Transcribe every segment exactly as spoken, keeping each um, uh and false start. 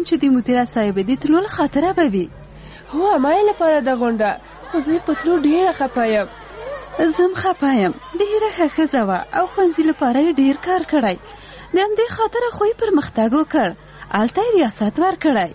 چې د مدیره صاحب د تلو له خاطره به وي. هو ما یې لپاره د غونډه، خو زه په تلو ډېره خفه یم. زم خفه یم. ډېره ښه ښځه وه او ښوونځي لپاره یې ډېر کار کړی. د همدې خاطره خو یې پرمختګ وکړ. هلته یې ریاست ورکړی.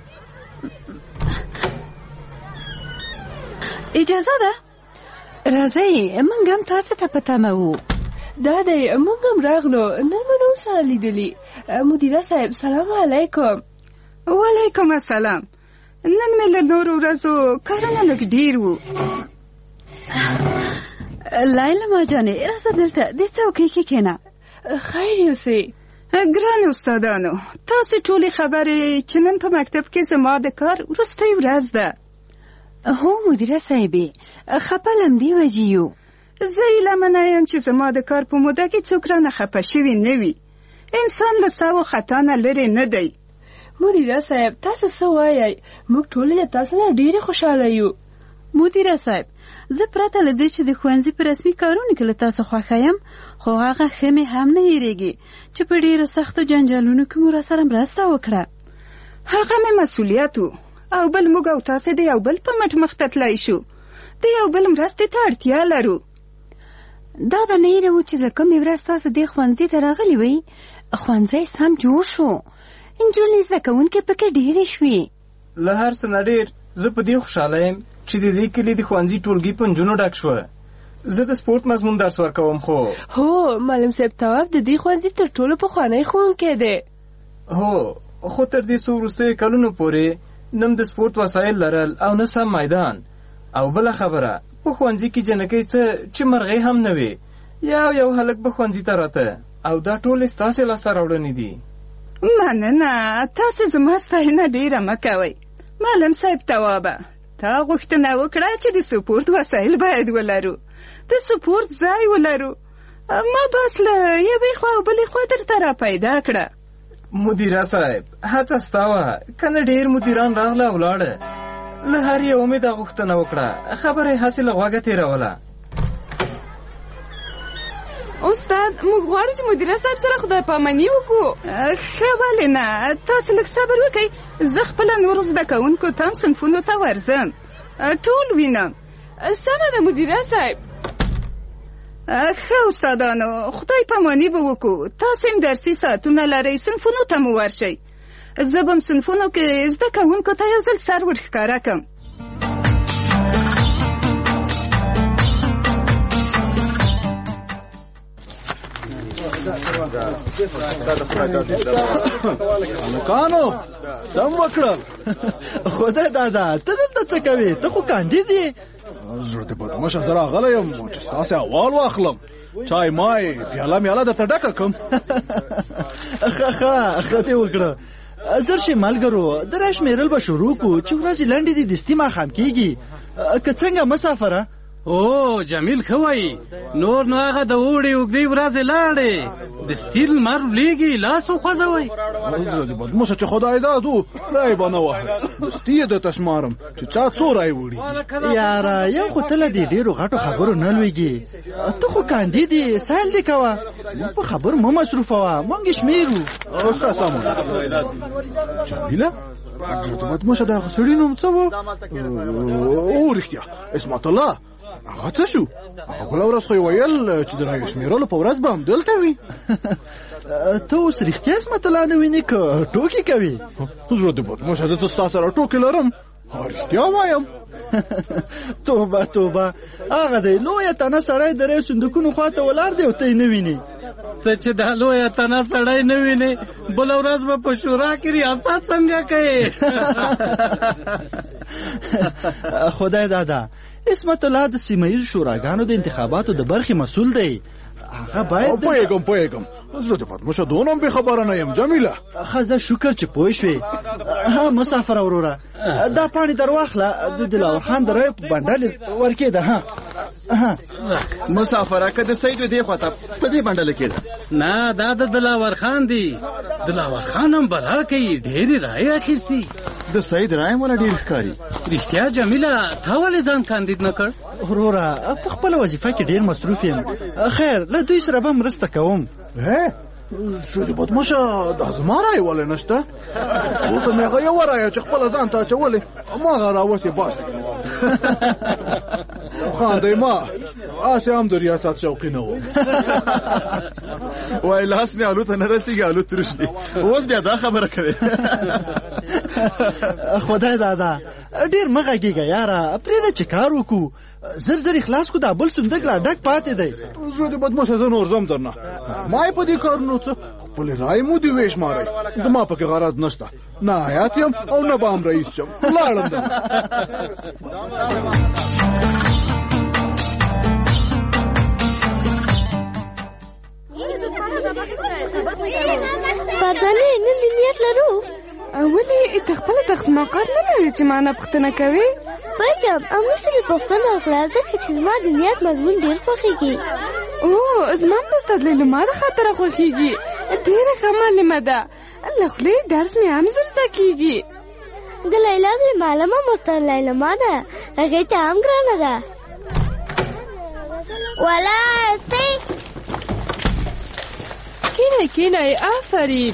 اجازه ده؟ راځئ موږ هم تاسو ته په تمه وو. دا دی موږ هم راغلو، نن مو نو سره لیدلي. مدیره صاحب سلام علیکم. وعلیکم السلام. نن مې له نورو ورځو کارونه لږ ډېر وو. لایلا جانې راځه دلته دې څوکۍ کې کښېنه. خیر یوسئ. ګران استادانو، تاسې ټولې خبرې چې نن په مکتب کې زما د کار وروستۍ ورځ ده. هو مدیره صاحبې، خپه له همدې وجې یو. زه هیله منه یم چې زما د کار په موده کې څوک رانه خفه شوي نه وي. انسان له سوو خطا نه لرې نه دی. مدیره صاحب تاسو څه وایئ؟ موږ ټولې له تاسو نه ډېرې خوشحاله یو. مدیره صاحب زه پرته له دې چې د ښوونځي په رسمي کارونو کې له تاسو خوښه یم، خو هغه ښه مې هم نه هېرېږي چې په ډېرو سختو جنجالونو کې مو راسره مرسته وکړه. هغه مې مسؤلیت و او بل موږ او تاسې د یو بل په مټ مخ ته تللی شو. د یو بل مرستې ته اړتیا لرو. دا به نه هېروو چې له کومې ورځ تاسو دې ښوونځي ته راغلي وئ ښوونځی سم جوړ شو. نجونې زده کوونکې پکې ډېرې شوې. له هر څه نه ډېر زه په دې خوشحاله یم چې د دې کلي د ښوونځي ټولګي په نجونو ډک شوه. زه د سپورت مضمون درس ورکوم. خو هو معلم صاحب تواب د دې ښوونځي تر ټولو پخوانی ښوونکی دی. هو خو تر دې څو وروستیو کلونو پورې نه د سپورت وسایل لرل او نه سم میدان. او بله خبره په ښوونځي کې جنکۍ څه چې مرغۍ هم نه وي. یو یو هلک به ښوونځي ته راته او دا ټولې ستاسې لاسته راوړنې دي. مننه، تاسې زما ستاینه ډېره مه کوئ. معلم صاحب توابه تا غوښتنه وکړه چې د سپورت وسایل باید ولرو، د سپورت ځای ولرو. ما بس له یوې خوا او بلې خوا درته را پیدا کړه. مدیره صاحب هڅه ستا وه، که نه ډېر مدیران راغله او لاړه. له هر یو مې دا غوښتنه وکړه، خبره یې هسې له غوږه تېروله. استاد موږ غواړو چې مدیره صاحب سره خدای پاماني وکړو. ښه ولې نه، تاسو لږ صبر وکئ. زه خپله نورو زده کوونکو ته هم صنفونو ته ورځم، ټول وینم. سمه ده مدیره صاحب. ښه استادانو خدای پاماني به وکړو. تاسې هم درسي ساعتونه لرئ، صنفونو ته مو ورشئ. زه به هم صنفونو کې زده کوونکو ته یو ځل سر ورښکاره کړم. هلکانو څم وکړل؟ خدای دادا ته دلته څه کوې؟ ته خو کاندید یې. زړه دې بدمشه زه راغلی یم چې ستاسې احوال واخلم. چای مای پیاله میاله درته ډکه کړم. ښه ښه ښه دې وکړه. زر شي ملګرو د راشمېرل به شروع کړو چې ورځې لنډې دي دستي ماښام کېږي. که څنګه مسافره؟ او جمیل ښه وایي. نور نو هغه د اوړي اوږدې ورځې لاړې دستي لمر ولیږي لاس وخوځوئ. زړه دې بدمشه چې خدای داد و رای به نه وهه. دستي یې درته شمارم چې چا څو رای وړي. یاره یو خو ته له دې ډېرو غټو خبرو نه لویږي. ته خو کاندید یې، سایل دې کوه. موږ په خبرو مه مصروفه وه، موږ یې شمېرو. ښه سمه ده. جمیله زړه دې بدمشه د هغه سړي نوم څه و؟ او رښتیا عصمت الله. هغه څه شو؟ هغه بله ورځ خو یې ویل چې د رایو شمېرلو په ورځ به همدلته وي. ته اوس رښتیا عصمت الله نه وینې که ټوکې کوي؟ زړه دې بدمشه زه ستا سره ټوکې لرم، رښتیا وایم. توبه توبه، هغه دی لویه تنه سړی د ریو صندوقونو خوا ته ولاړ دی او ته یې نه وینې. ته چې دا لویه تنه سړی نه وینې بله ورځ به په شورا کې ریاست څنګه کوې؟ خدای دادا عصمت الله د سیمه ییزو شوراګانو د انتخاباتو د برخې مسؤل دی. هغه باید پوهېږم پوهېږم زړه دې بدمشه دونه هم بې خبره نه یم. جمیله ښه شکر چې پوه شوې. ها مسافره وروره دا پاڼې در واخله، د دلاور خان د رایو په بنډل ورکېده. ها مسافره که د سید دې خوا ته په دې بنډله کې ده؟ نه دا د دلاور خان دی. دلاور خان هم بلا کوي، ډېرې رایې اخیستي. د سید رای مولا ډېر ښکاري. رښتیا جمیله تا ولې ځان کاندید نه کړ؟ وروره په خپله وظیفه کې ډېر مصروف یم. خیر له دوی سره به مرسته کوم. شو دې بدماشه دا زما رایې ولې نشته اوس مې هغه یوه رایه چې خپله ځان ته اچولې هماغه راوسې باس خاندئ ما هسې هم د ریاست شوقي نه و وای لاس مې الو ته نه رسېږي الو تروش دی اوس بیا دا خبره کوې خدای دادا ډېر مه غږېږه یاره پرېږده چې کار وکړو زر زر اخلاص کو دا بل صندوق لا ډک پاتې دی زه دې بدماشه زه نور ځم درنه ما یې په دې کارونو څه خپلې رایې مو دې وېشمارئ زما پکې غرض نشته نه حیات یم او نه به هم رئیس شم لاړم ده فرزانې نن نیت لرو ولې ته خپله تقسیم کار نه لرې چې ما نه پوښتنه کوې پوهېږم همداسې مې پوښتنه وکړه ځکه چې زما د نیت مضمون ډېر خوښېږي او زما هم د استاد لیلما د خاطره خوښېږي ډېره ښه معلمه ده له خولې درس مې هم زر زده کېږي د لیلا د معلمه هم استاد لیلما ده هغې ته هم ګرانه ده ولاړ سئ کینئ کینئ آفرین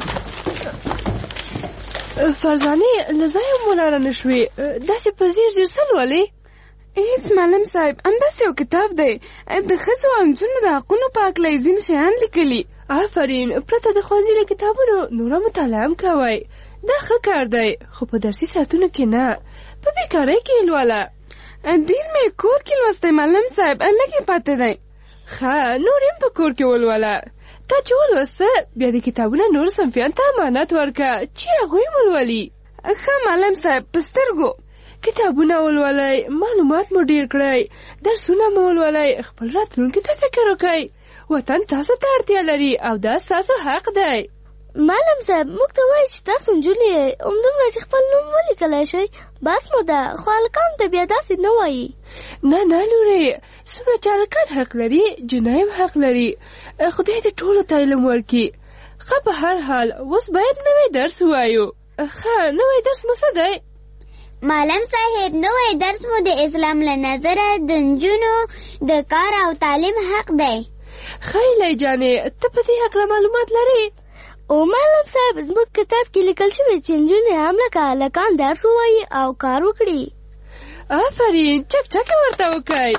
فرزانې له ځایه هم ولاړه نه شوې داسې په ځیر ځیر څه لولې هېڅ معلم صاحب همداسې یو کتاب دی د ښځو او نجونو د حقونو په هکله یې ځینې شیان لیکلي آفرین پرته د ښوونځي له کتابونو نوره مطالعه هم کوئ دا ښه کار دی خو په درسي ساعتونو کې نه په بېکارۍ کې یې لوله ډېر مې کور کې لوستی معلم صاحب لږ یې پاتې دی ښه نور هم په کور کې ولوله تا چې ولوسته بیا د کتابونه نور صنفیان ته امانت ورکړه چې هغوی ولولي ښه معلم صاحب په سترګو کتابونه ولولئ معلومات مو ډېر کړئ درسونه مو ولولئ خپل راتلونکي ته فکر وکړئ وطن تاسو ته اړتیا لري او دا ستاسو حق دی معلم صاحب موږ ته وایي چې تاسو نجونې یې همدومره چې خپل نوم ولیکلی شئ بس مو ده خو هلکانو ته بیا داسې نه وایي نه نه لورې څومره چې هلکان حق لري جنۍ هم حق لري خدای دې ټولو ته علم ورکړي ښه په هر حال اوس باید نوی درس ووایو ښه نوی درس مو څه دی معلم صاحب نوی درس مو د اسلام له نظره د نجونو د کار او تعلیم حق دی ښه ایلی جانې ته په دې هکله معلومات لرې او معلم صاحب زموږ کتاب کې لیکل شوي چې نجونې هم لکه هلکان درس ووایي او کار وکړي آفرین چک چک ورته وکئ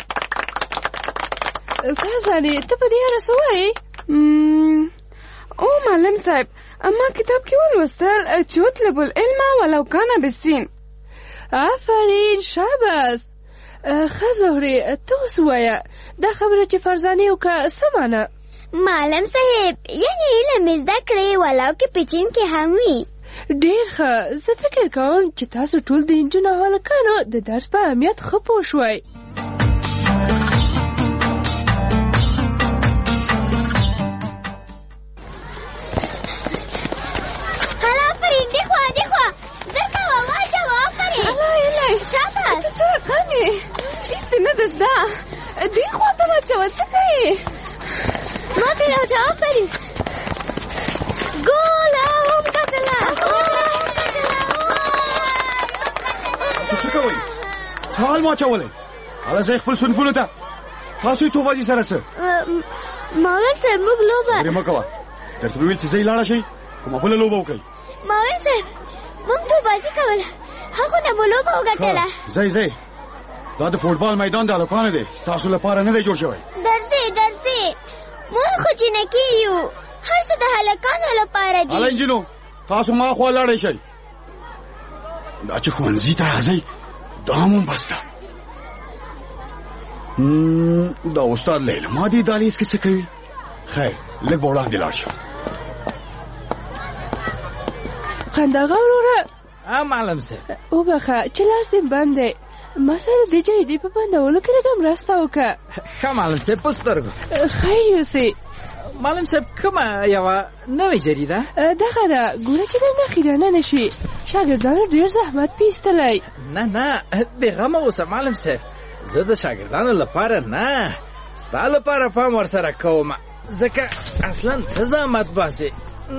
فرزانې ته په دې اړه څه وایې او معلم صاحب ما کتاب کې ولوستل چې اطلب العلم ولو کان بالسین آفرین شاباس ښه زهرې ته اوس ووایه دا خبره چې فرزانې وکړه څه معنه معلم صاحب یعنی علم زده کړئ ولو کې په چین کې هم وي ډېر ښه زه فکر کوم چې تاسو ټول د نجونو او هلکانو د درس په اهمیت ښه پوه شوئ شاباس ته څه رقمې ایستې نه ده زده دې خوا ته واچوه څه کوې ما ترې واچوه آفرین ګوله ومګټله ته څه کوئ څه حال مو اچولی هله ځئ خپل صنفونو ته تاسو یې توبازي سره څه ماول صاحب موږ لوبه خبرې مه کوه درته مې ویل چې ځئ لاړه شئ کومه بله لوبه وکړئ ماول صاحب موږ توبازي کوله هغه نه مو لوبه وګټله ځئ ځئ دا د فوټبال میدان د هلکانو دی ستاسو لپاره نه دی جوړ شوی درځئ درځئ موږ خو جنکي یو هر څه د هلکانو لپاره دي هله نجونو تاسو ما خوا لاړئ شئ دا چې ښوونځي ته راځئ دا هم بس ده دا استاد لیلما دې دهلیز کې څه کوي خیر لږ به وړاندې لاړ شو خنداغه وروره معلم صاحب وبخه چې لاس دې بند دی ما سره د جریدې په بندولو کې لږه مرسته وکړه ښه معلم صاحب په سترګو خیر یوسې معلم صاحب کومه یوه نوې جریده دغه ده ګوره چې د نښې رانه شي شاګردانو ډېر زحمت پې ایستلی نه نه بېغمه اوسه معلم صاحب زه د شاګردانو لپاره نه ستا لپاره پام ورسره کوم ځکه اصلا ته زحمت باسې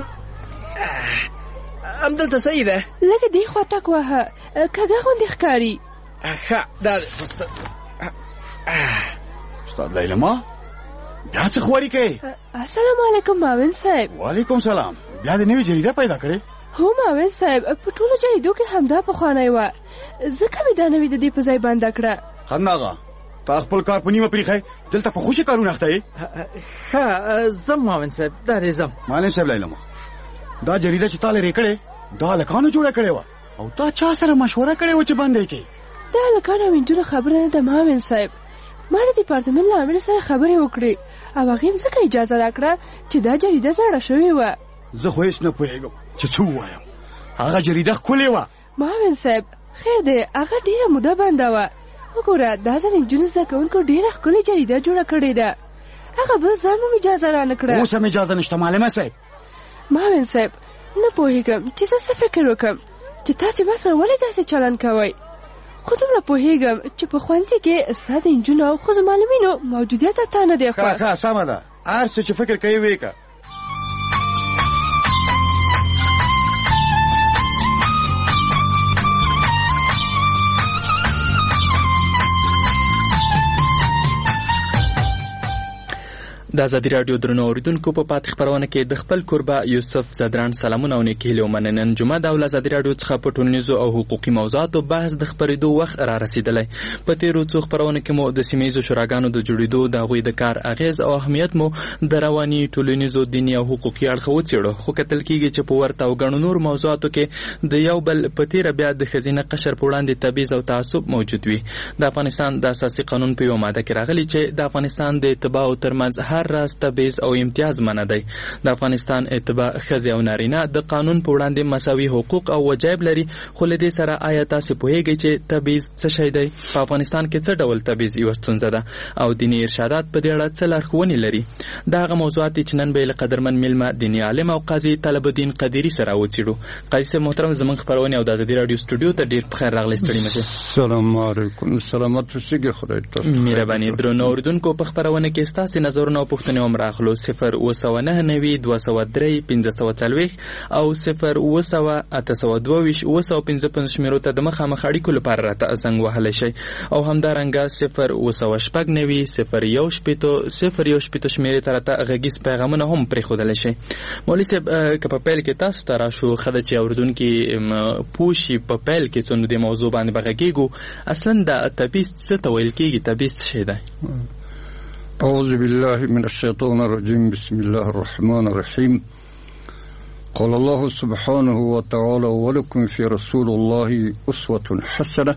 همدلته صحیح ده لږه دې خوا ټک وهه کږه غوندې ښکاري ښه دا استاد لیلما بیا څه خواري کوي؟ السلام علیکم معاون صاحب. وعلیکم سلام. بیا د نوې جریده پیدا کړې؟ هو معاون صاحب، په ټولو جریدو کې همدا پخوانی وه، ځکه مې دا نوې د دې په ځای بنده کړه. خان آغا، تا خپل کار په نیمه پرېښی، دلته په خوشي کارونه اخته یې؟ ښه ځم معاون صاحب، دا دې ځم. معلم صاحب لیلما، دا جریده چې تا لرې کړې دا هلکانو جوړه کړې وه، او تا چا سره مشوره کړې وه چې بنده یې کړې؟ دا هلکان او نجونو خبره نه ده معاون صاحب. ما د ډیپارټمنټ له امیر سره خبرې وکړې او هغې ځکه اجازه راکړه چې دا جریده زړه شوې وه. زه خو هېڅ نه پوهېږم چې څه ووایم. هغه جریده ښکلې وه. معاون صاحب خیر دی، هغه ډېره موده بنده وه. وګوره دا ځل نجونو زده کوونکو ډېره ښکلې جریده جوړه کړې ده. هغه بل ځان هم اجازه رانه کړه. اوس هم اجازه نشته معلمه صاحب. معاون صاحب نه پوهېږم چې زه څه فکر وکړم چې تاسې ما سره ولې داسې چلند کوئ. خو دومره پوهېږم چې په ښوونځي کې ستا د نجونو او ښځو معلمینو موجودیت تا نه دی خوښ. ښه سمه ده، هر څه چې فکر کوي ویې که. د ازادي راډیو درنو اوریدونکو په پاتې خبرونه کې د خپل کوربه یوسف زدران سلامونه او نیکي هیلې ومننه. جمعه د ازادي راډیو څخه په ټولنیزو او حقوقي موضوعاتو بحث د خبرېدو وخت را رسیدلی. په تیرو څو خبرونه کې مو د سیمهییزو شوراګانو د جوړېدو د هغوی د کار اغیز او اهمیت مو د رواني ټولنیزو دیني او حقوقي اړخه وڅېړو، خو کتل کېږي چې په ورته او ګڼو نور موضوعاتو کې د یو بل په تیره بیا د ښځینه قشر په وړاندې تبعیض او تعصب موجود وي. د افغانستان د اساسي قانون په یوه ماده کې راغلي چې د افغانستان د اتباعو ترمنځ هر راز تبعیض او امتیاز منع دی. د افغانستان اتباع ښځې او نارینه د قانون په وړاندې مساوي حقوق او وجایب لري، خو له دې سره آیا تاسې پوهیږئ چې تبعیض څه شی دی؟ په افغانستان کې څه ډول تبعیض یوه ستونزه ده او دیني ارشادات په دې اړه څه لارښوونې لري؟ دا هغه موضوعات دي چې نن به یې له قدرمن میلمه دیني عالم او قاضي طلب الدین قدیري سره وڅېړو. قاضي صاحب محترم، زموږ خپرونې او د ازادي راډیو سټوډیو ته ډېر پخیر راغلی، ستړي مه شئ. سلام علیکم. سلامت اوسئ. خدای تاسو مهرباني. درنو اورېدونکو، په خپرونه کې ستاسې نظرونه او پوښتنې هم راغلو. صفر اوه سوه نهه نوي دوه سوه درې پنځه سوه څلوېښت او صفر اوه سوه اته سوه دوه ویشت اوه سوه پنځه پنځوس شمېرو ته د مخامخ اړیکو لپاره راته زنګ وهلی شئ، او همدارنګه صفر اوه سوه شپږ نوي صفر یو شپېتو صفر یو شپېتو شمېرې ته راته غږیز پیغامونه هم پرېښودلی شئ. مولوي صاحب، که په پیل کې تاسو ته راشو، ښه ده چې اورېدونکي پوه شي په پیل کې څو نو دې موضوع باندې به غږېږو. اصلا د تبعیض څه ته ویل کېږي؟ تبعیض څه شی دی؟ أعوذ بالله من الشيطان الرجيم. بسم الله الرحمن الرحيم. قال الله سبحانه وتعالى: ولكم في رسول الله أسوة حسنة.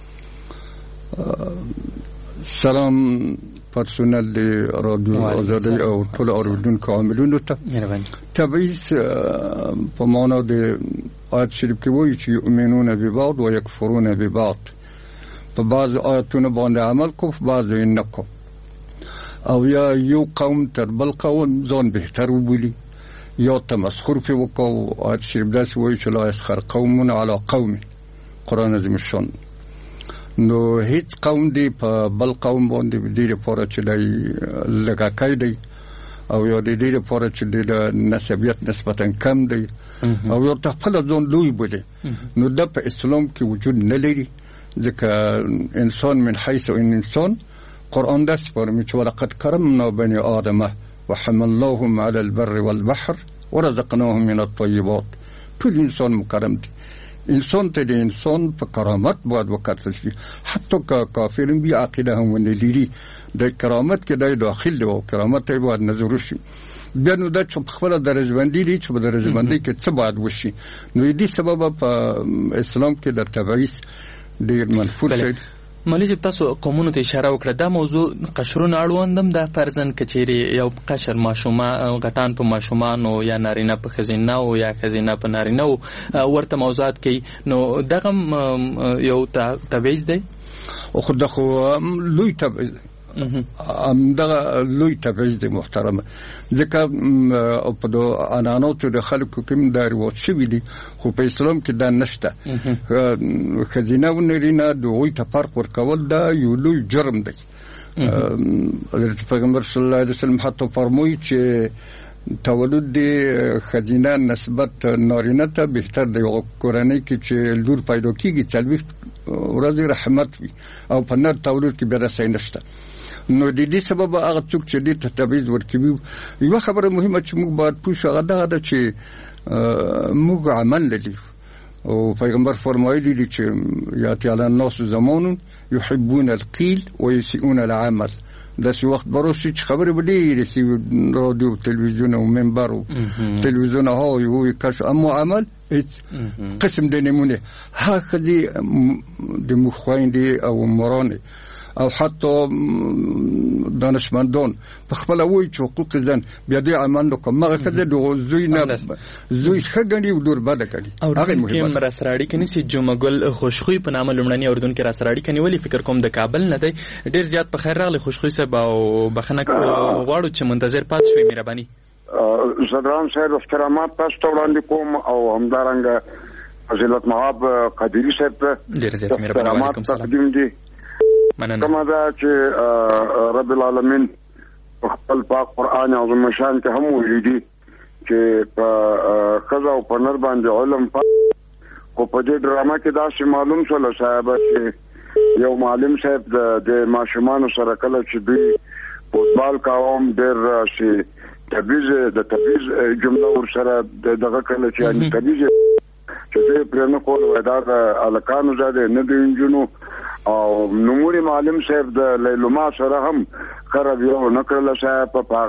سلام پرسونل دی رادیو آزادی او ټول اوریدونکو عاملونو ته. تبعیض په معنا د آیت شریف کې وایي چې یؤمنون ببعض و یکفرون ببعض. په بعض آیتونو باندې عمل کو، په بعض یې نه کو، او یا یو قوم تر بل قوم ځان بهتر وبولي یا تمسخر پرې وکړو. آیت شریف داسې وایي چې لا یسخر قوم علی قوم، قرآن عظیم الشان. نو هیڅ قوم دی په بل قوم باندې د دې لپاره چې دی لږاکی دی او یا د دې لپاره چې د نسبیت نسبتا کم دی او یا ته خپله ځان لوی بولي، نو دا په اسلام کې وجود نه لري. ځکه انسان من حیث انسان، قرآن داسې فرمي چې ولقد کرمنا بني آدم وحملناهم على البر والبحر ورزقناهم من الطيبات. ټول انسان مکرم دی. انسان ته د انسان په کرامت باید وکتل شي، حتی که کافر بی عقیده هم ونه لري، د کرامت کې دی داخل دی او کرامت ته باید نظر وشي. بیا نو دا چې په خپله درجهبندي دي چې په درجهبندۍ کې څه باید وشي. نو دې سببه په اسلام کې د تبعیض ډېر منفور شي. مولوي صاحب، تاسو قومونو ته اشاره وکړه، دا موضوع قشرونه اړوند هم ده. فرضاً که چیرې یو قشر ماشومان غټان په ماشومانو یا نارینه په ښځینهو یا ښځینه په نارینهو ورته موضوعات کوي، نو دغه یو تبعیض دی؟ خو دا خو لوی تبعیض دی، همدغه لوی تبعیض دی محترمه. ځکه په د عنعناتو د خلکو کې دا رواج شوي دي، خو په اسلام کې دا نشته. ښځینه او نارینه د هغوی ته فرق ورکول دا یو لوی جرم دی. حضرت پیغمبر صلی الله علیه وسلم حتی فرمایي چې تولد د ښځینه نسبت نارینه ته بهتر دی. هغه کورنۍ کې چې لور پیدا کېږي څلوېښت ورځې رحمت وي، او په نر تولد کې بیا داسې نشته. نو د دې سبب هغه څوک چې دې ته تبعیض ورکوي. یوه خبره مهمه چې موږ باید پوه شو هغه دغه ده چې موږ عمل لري او پیغمبر فرمایلی دي چې یاتی علی الناس زمان یحبون القیل و یسیئون العمل. داسې وخت به راشي چې خبرې به ډېرې سي رادیو تلویزیون او منبر او تلویزیون ها وي کش، اما عمل هیڅ قسم د نمونه هغه ښځې د موږ خویندې او مورانې او حتی دانشمندان په خپله وایي چې حقوق زن بیا دوی عمل وکړه، هغه ښځه د زوی نه زوی ښه ګڼي او لور بده ګڼي. اورېدونکي هم راسره اړیکه نیسي. جمعه ګل خوشخوی په نامه لومړني اورېدونکي راسره اړیکه نیولې، فکر کوم د کابل نه دی. ډېر زیات په خیر راغلی خوشخوی صاحب او بخښنه غواړو چې منتظر پاتې شوئ. مهرباني. صدران صاحب احترامات تاسو ته وړاندې کوم او همدارنګه فضیلت مآب قادري صاحب ته ډېر زیات مهرباني. وعلیکم سلام. مننه. کومه ده چې رب العالمین په خپل پاک قرآن عظیم شان کې هم ویلي دي چې په ښځه او په نر باندې علم پاک، خو په دې ډرامه کې داسې معلوم شول صاحب چې یو معلم صاحب د ماشومانو سره کله چې دوی فوټبال کاوم ډېر شي تبعیض د تبعیض جمله ورسره دغه کله چې یعنې تبعیض چې دوی پرې نه کول وای دا د هلکانو ځای نه د نجونو او نوموري معلم صاحب د لیلما سره هم خراب یو نه کړل صاحب په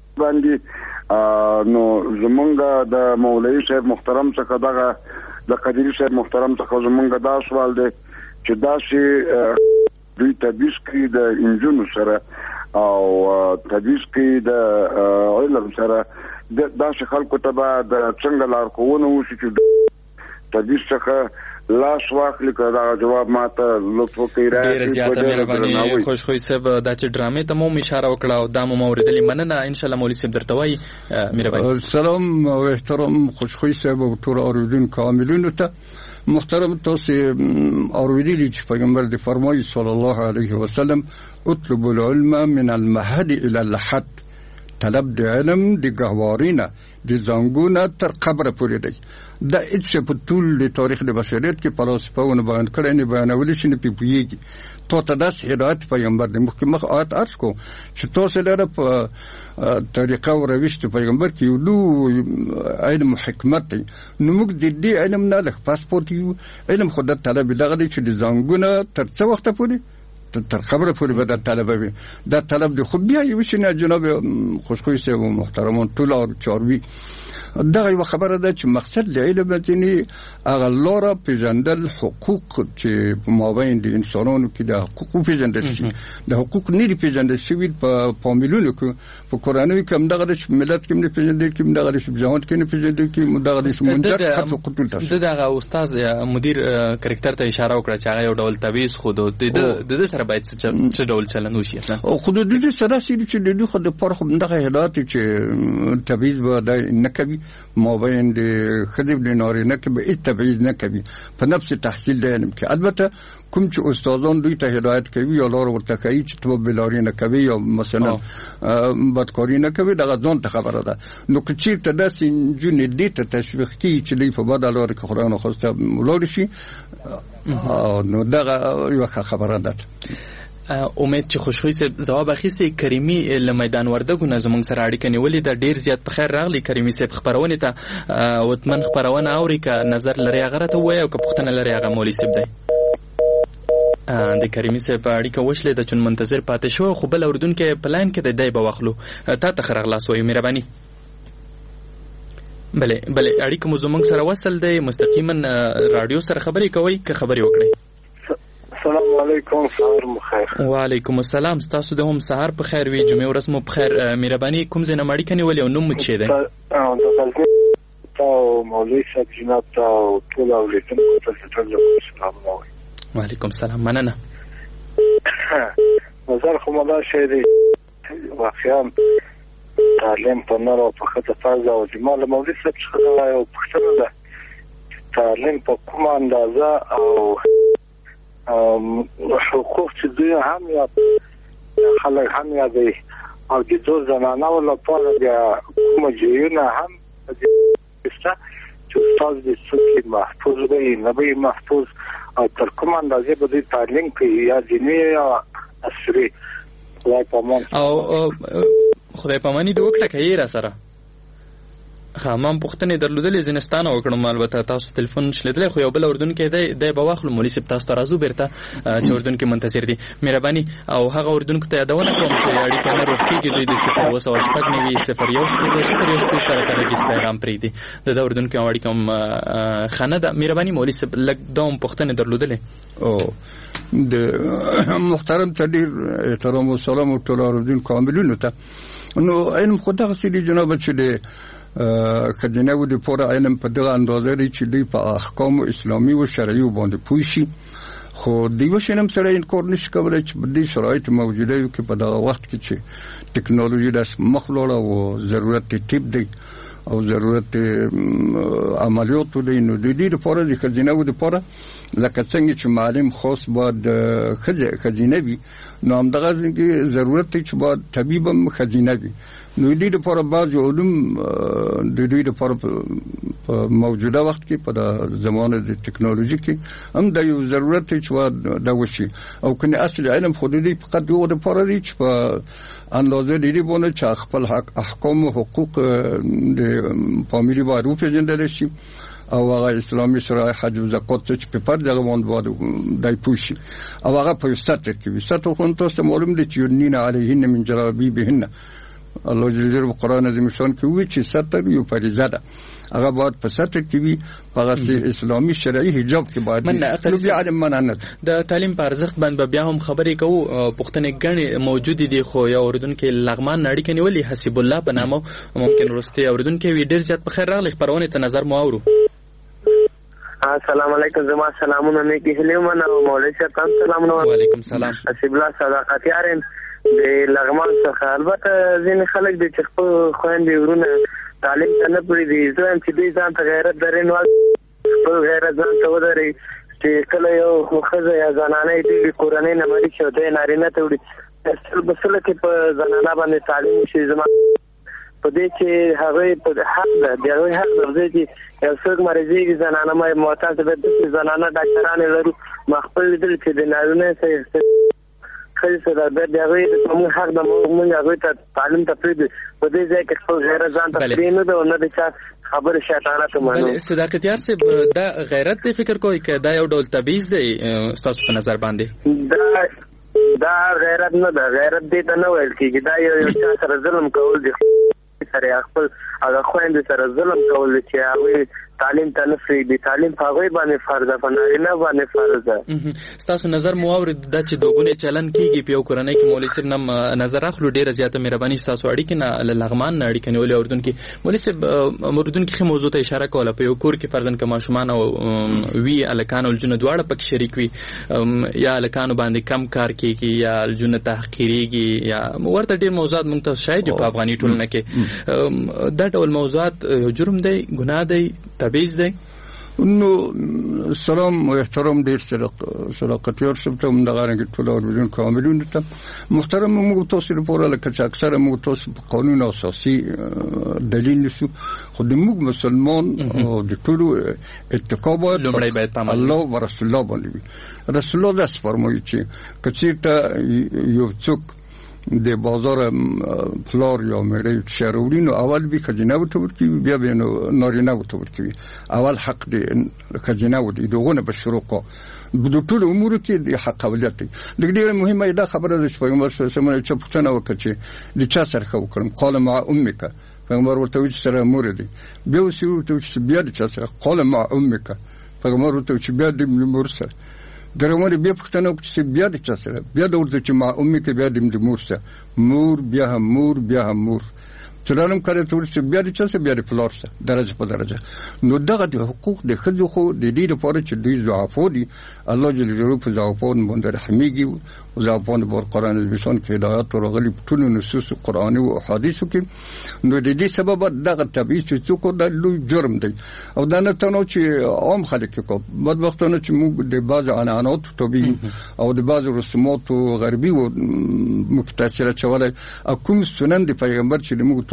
باندې نو زمونږ د مولوي صاحب محترم څخه دغه د قادري صاحب محترم څخه زمونږ دا سوال دی چې داسې دوی تبعیض کوي د انجونو سره او تبعیض کوي د علم سره، داسې خلکو ته به د څنګه لارښوونه وشي چې تبعیض څخه لاس واخلي. که دا جواب ماته لطف وکړئ. ډېره زیاته مهرباني خوشخوی صاحب. دا چې ډرامې ته مو اشاره وکړه او دا مو اورېدلې، مننه. انشاءالله مولوي صاحب درته وایي. مهرباني. سلام او احترام خوشخوی صاحب او ټول اورېدونکو عاملینو ته. محترم تاسو اورېدلي چې پیغمبر د فرمایي صلی الله علیه وسلم اطلب العلم من المهد الى اللحد. طلب د علم د ګهوارینه د زنګونه تر قبره پورې دی. دا هیڅ په ټول د تاریخ د بشریت کې فلسفهونه بیان کړي نه بیانول شي نه پیږي. تو ته داس هدایت پیغمبر د مخکې مخ آیت ارز کو چې تاسو لره په طریقه او روش ته پیغمبر کې یو لو علم حکمت دی. نو موږ د دې علم نه د پاسپورت یو علم خود طلب دغه دی چې د زنګونه تر څو وخت پورې تر خبره پورې به دا طلب وي. دا طلب دی خو بیا یو شي نه جناب خوشخوی صاحب او محترمان ټول او چاروي دغه یو خبره ده چې مقصد د علم ځینی هغه لاره پیژندل حقوق چې په مابین د انسانانو کې د حقوق پیژندل شي. د حقوق نه پیژندل شي په فامیلونو کې په قرآنوي کې هم دغه د ملت کې نه پیژندل کې دغه د جهان کې نه پیژندل کې دغه د منځ حقوق ټول تاسو دغه استاد مدیر کریکټر ته اشاره وکړه چې هغه یو ډول تبعیض خو د د سره باید څه ډول چلند وشي اصلا. او خو د دې سره چې د دوی خو د پر خو دغه هدایت چې تبعیض به نه کوي مابین د خدیب د نارینه کې به هیڅ تبعیض نه کوي په نفس تحصیل د علم کې. البته کوم چې استادان دوی ته هدایت کوي یا لار ورته کوي چې تو بلاری نه کوي یا مثلا بدکاری نه کوي دغه ځان ته خبره ده. نو که چیرته داسې نجونې دې ته تشویق کړي چې دوی په بده لاره کې قرآن خواسته ولاړ شي نو دغه یوه خبره ده. امید چې خوشخوی صاحب ځواب اخیستی. کریمي له میدان وردګو نه زموږ سره اړیکه نیولې ده. ډېر زیات په خیر راغلی کریمي صاحب. خپرونې ته وطمن خپرونه اوري که نظر لري هغه راته ووایه او که پوښتنه لري هغه مولوي صاحب دی. د کریمي صاحب اړیکه وشلې ده چې منتظر پاتې شو خو بل اورېدونکی په لاین کې دی دی به واخلو. تا ته ښه راغلاست وایو. مهرباني. بله بله اړیکه مو زموږ سره وصل دی. مستقیما راډیو سره خبرې کوئ که خبرې وکړئ. السلام علیکم. سهار مو خیر. وعلیکم السلام. ستاسو د هم سهار په خیر وي. جمعې ورځ مو په خیر. مهرباني کوم ځای نه مو اړیکه نیولې او نوم مو څه دی؟ د غزني ته او مولوي صاحب جناب ته او ټول اورېدونکو ته ټول سلامونه وایم. وعلیکم السلام. مننه. نظر خو مو دا شی دی واقعا تعلیم په نر او په ښځه فرض او جما له مولوي صاحب څخه یو پوښتنه ده تعلیم په کومه اندازه او حقوق چې دوی هم یا خلک هم یادوي او د دوه زنانو لپاره بیا کومه ځایونه هم شته چې استاد دې څوک محفوظ وي نه وي محفوظ او تر کومه اندازې به دوی تعلیم کوي یا دیني یا عصري خدای پامان او خدای پامانی دې وکړه که یې را سره ښه ما هم پوښتنې درلودلې ځینستانه وکړم البته تاسو تلیفون شلیدلی خو یو بل اردونکی دی دی به واخلو مولي صاحب تاسو ته راځو بېرته چې اردونکي منتظر دي مهرباني او هغه اردونکو ته یادونه کوم چې اړیکه نه روغ کېږي دوی د صفر اوه سوه شپږ نوي صفر یو شپېته صفر یو شپېته ته راته غږیز پیغام پرېږدي د ده اردونکو هم اړیکه هم ښه نه ده مهرباني مولي صاحب لږ دا هم پوښتنې درلودلې او د محترم ته ډېر احترام و سلام او ټولو اورېدونکو عاملینو ته نو علم خو دغسې دي جنابه چې د خزینه و د پوره علم په دغه اندازه دی چې دوی په احکامو اسلامي و شرعي باندې پوه شي خو د یوه شي نه هم سړی انکار نشي کولی چې په دې شرایطو موجوده یو کې په دغه وخت کې چې ټکنالوژي داسې مخ لاړه او ضرورت یې ټیپ دی او ضرورت عملیاتو دی نو د دې لپاره د خزینه و دپاره لکه څنګه چې معلم خاص باید خزینه وي نو همدغه ضرورت دی چې باید طبیب هم خزینه وي نو د دې لپاره بعضې علوم د دوی لپاره په موجوده وخت کې په زمانه د ټکنالوژي کې هم دا یو ضرورت دی چې باید دا وشي او کنې اصل علم خو د دې فقط دغه لپاره دی چې په اندازه د دې باندې چې خپل احکام او حقوق د فامیلي باید وپېژندلی شي او هغه اسلامي شرایع حج و زکات چې په پر دغه باندې باید دی پوه شي او هغه په یو سطر کې وي سطر خو تاسو ته معلوم دی چې یدنین علیهن من جلابیبهن الله جل جلاله په قرآن عظیم شان کې وایي چې ستر یو فریضه ده هغه باید په ستر کې وي هغه اسلامي شرعي حجاب کې باید نو بیا عدم منع نه د تعلیم په ارزښت باندې بیا هم خبرې کوو پوښتنې ګڼې موجودې دي خو یو اورېدونکی لغمان نه اړیکه نیولې حسیب الله په نامه ممکن وروستی اورېدونکی وي ډېر زیات په خیر راغلی خپرونې ته نظر مو اورو السلام علیکم زما سلامونه نیکی هیلې ومنه او مولوي صاحب ته هم سلامونه وعلیکم سلام حسیب الله صداقت یارم د لغمان څخه البته ځینې خلک دي چې خپل خویندې ورونه تعلیم ته نه پوهېږي زه وایم چې دوی ځان ته غیرت درې نو خپل غیرت ځان ته ودرئ چې کله یو ښځه یا زنانه یې دوی کورنۍ نه مریض شي او دی نارینه ته وړي سل به سله کې په زنانه باندې تعلیم وشي زما په دې چې هغوی په حق ده د هغوی حق ده دی چې یو څوک مریضېږي زنانه ما معتاد به داسې زنانه ډاکټران یې لرو ما خپل لیدل چې د نارینه څخه خیلی سره باید د هغوی د موږ حق ده موږ هغوی ته تعلیم ته پرېږدو په دې ځای کې خپل غیرت ځان ته پرې نه ده او نه د چا خبرې شیطانت ومنو صداقتیار صاحب دا غیرت دی فکر کوئ که دا یو ډول تبعیض دی ستاسو په نظر باندې دا دا غیرت نه ده غیرت دې ته نه ویل کېږي دا یو یو چا سره ظلم کول دي سره خپل هغه خویندې سره ظلم کول دي چې هغوی تعلیم ته نه پرېږدي تعلیم په هغوی باندې فرض ده په نارینه باندې فرض ده ستاسو نظر مو واورېد دا چې دوګونې چلن کېږي په یو کورنۍ کې مولوي صاحب نه نظر اخلو ډېره زیاته مهرباني ستاسو اړیکې نه له لغمان نه اړیکه نیولې اردونکي مولوي صاحب اردونکي ښې موضوع ته اشاره کوله په یو کور کې فرضاً که ماشومان او وي هلکان او نجونې دواړه پکې شریک وي یا هلکانو باندې کم کار کېږي یا نجونې تحقیرېږي یا ورته ډېر موضوعات موږ ته شاید په افغاني ټولنه کې دا ډول موضوعات جرم دی ګناه دی تبعیض دی نو سلام و احترام ډېر صداقتیار صاحب ته هم دغه رنګې ټولو اورېدونکو عاملینو ته محترم موږ تاسو لپاره لکه چې اکثره موږ تاسو په قانون اساسي دلیل نیسو خو د موږ مسلمان د ټولو اتقا باید الله و رسول الله باندې وي رسول الله داسې فرمایي چې که چېرته یو څوک د بازار پلار یا مېړه شی راوړي نو اول به ښځینه ورته ورکوي بیا به نارینه ورته ورکوي اول حق د ښځینه و د هغو نه به شروع کړو د ټولو امورو کې د حق قبولیت دی لږ ډېره مهمه دا خبره ده چې پیغمبر صلی الله علیه وسلم چا پوښتنه وکړه چې د چا سره ښه وکړم قال مع امک پیغمبر ورته وایي چې سره مور دی بیا اوس یې ورته وایي چې بیا د چا سره قال مع امک پیغمبر ورته وایي چې بیا د مور سره درمون بیا پښتنه چې بیا د چا سره بیا د ورته چې ما امي کې بیا د مور سره مور بیا هم مور بیا هم مور څلورم کړه ته ورته بیا د چا سره بیا د پلار سره درجه په درجه نو دغه د حقوق د خځو خو د دې لپاره چې دوی ضعفو دي الله جل جلاله په ضعفو باندې رحمېږي او ضعفو په قرآن البسان کې هدایت ورغلي په ټولو نصوص قرآني او احادیثو کې نو د دې سبب دغه تبعیض چې څوک د لوی جرم دی او دا نه تنو چې عام خلک کو بدبختانه چې موږ د بعض عنعنات طبيعي او د بعض رسومات غربي او متأثره چواله کوم سنن د پیغمبر چې موږ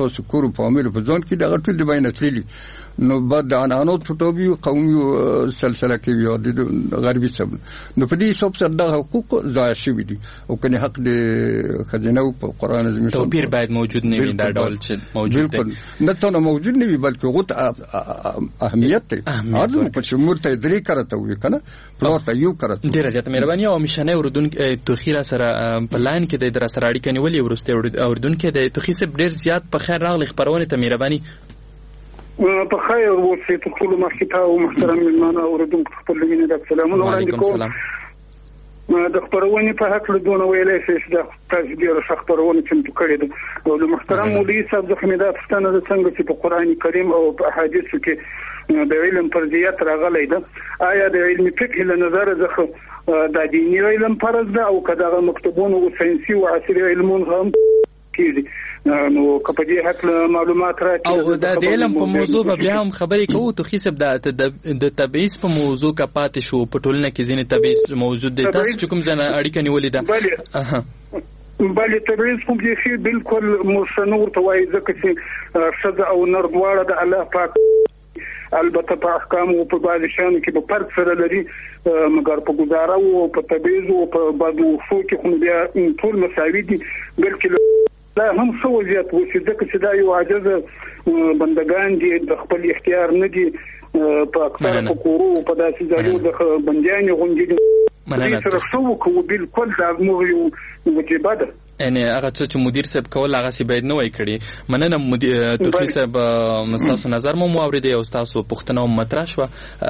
ستاسو کور په عامل په ځان کې دغه ټول د بین تللی نو بعد د عنعنات ټوبي قومي سلسله کې یو د غربي سب نو په دې حساب سره د حقوق ضایع شوي دي او کني حق د خزینه په قران عظیم توپیر باید موجود نه وي دا ډول چې موجود دی نه ته موجود نه وي بلکې غوت اهمیت دی اردو په شمول ته درې کرته وي کنه پلوټ یو کرته ډیره زیاته مهرباني او مشانه اردن توخیره سره په لاین کې د در سره اړیکه نیولې ورسته اردن کې د توخي سب ډیر زیات په خیر راغلی خبرونه ته مهرباني په خیر اوسې ته ټول مخکې او محترم مېلمانه اوریدونکو خپل لومړني د سلامونه وړاندې کوم د خبرونې په حق له دونه ویلای شي چې د تاسو ډیره ښه خبرونه چمتو کړې ده او د محترم مولوي صاحب ځخه مې دا پوښتنه ده څنګه چې په قرآن کریم او په احادیثو کې د علم فرضیت راغلی ده آیا د علم فقه له نظره ځخه د دیني علم فرض ده او که دغه مکتبونه او ساینسي او عصري علمونه هم کېږي نو که په دې حق معلومات راکړي او د علم په موضوع به بیا هم خبرې کوو توخي صاحب د تبعیض په موضوع کا پاتې شو په ټولنه کې ځینې تبعیض موجود دي تاسو چې کوم ځنه اړیکه نیولې ده بلې تبعیض کوم دي چې بالکل مرسنه ورته وایي ځکه چې ښځه او نر دواړه د الله پاک البته په احکام او په بعض شیانو کې به فرق سره لري مګر په گزاره او په تبعیض او په بعضو شو کې خو بیا ټول مساوي دي بلکې لا هم څه وضعیت وشي ځکه چې دا یو عاجزه بندگان دي د خپل اختیار نه دي په اکثر په کورو په داسې ځایو د بندیانې غونډې دي سره څه وکړو بالکل دا زموږ یو وجیبه ده یعنی هغه څه چې مدیر صاحب کول هغه سی باید نه وای کړی مننه مدیر توخي صاحب مستاسو نظر مو اوریدي او تاسو پوښتنه هم مطرح شو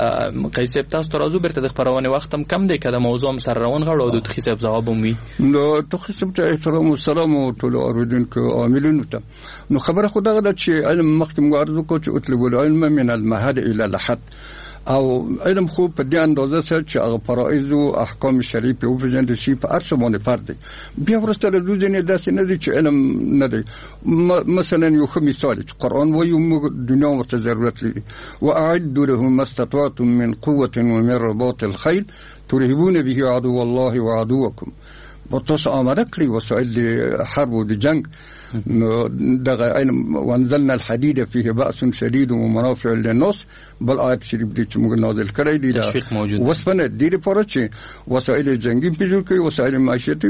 قیس صاحب تاسو ترازو برته د خبرونه وخت هم کم دی کله موضوع هم سره روان غړو د توخي صاحب جواب هم وي نو توخي صاحب ته احترام او سلام او ټول اوریدونکو عاملینو ته نو خبره خو دغه چې علم مخکې مغارزه کو چې اطلب العلم من المهد الى اللحد او علم خو په دې اندازه سره چې هغه فرایض او احکام شریعه په وجه شي په ارشم باندې فرض دي بیا ورسته له دوی نه داسې نه دي چې علم نه دی مثلا یو خو مثال چې قرآن وایي موږ دنیا ورته ضرورت لري واعدوا لهم ما استطعتم من قوه ومن رباط الخيل ترهبون به عدو الله وعدوكم بطس آمده کړی وسایل د حرب او د جنگ نو دغه علم وانزلنا الحديد فيه بأس شديد ومنافع للناس بل آیت شریف دي چې موږ نازل کړی دي تشویق موجود وسپنه د دې لپاره چې وسایل جنگي پیژل کوي وسایل معیشتي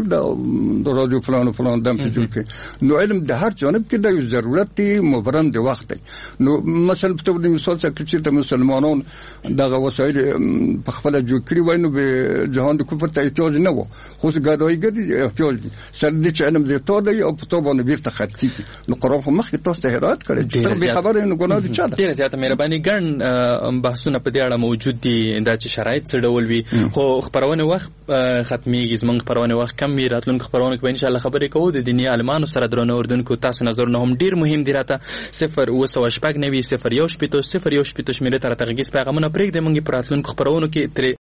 د رادیو فلان فلان دم پیژل کوي نو علم د هر جانب کې د ضرورت دی مبرم د وخت دی نو مثلا په توګه مثال څخه چې مسلمانان دغه وسایل په خپل جوړ کړی وای نو به جهان د کفر ته احتیاج نه و خو ګډوي ګډي احتیاج سره د علم د تو دی او په تو باندې بیرته خاطی نو قرآن په مخ کې تاسو ته هدایت کړی چې به خبره نه ګناه دي چاله ډیره زیاته مهرباني ګڼ بحثونه په دې اړه موجود دي دا چې شرایط څه ډول وي خو خبرونه وخت ختميږي زمونږ خبرونه وخت کم وي راتلونکو خبرونه کې ان شاء الله خبرې کوو د دنیا عالمانو سره درنو اردوونکو تاسو نظرونه هم ډیر مهم دي راته صفر او سو شپږ نوي صفر یو شپږ صفر یو شپږ شمیره تر تغیز پیغامونه پرېږدي مونږ په راتلونکو خبرونو کې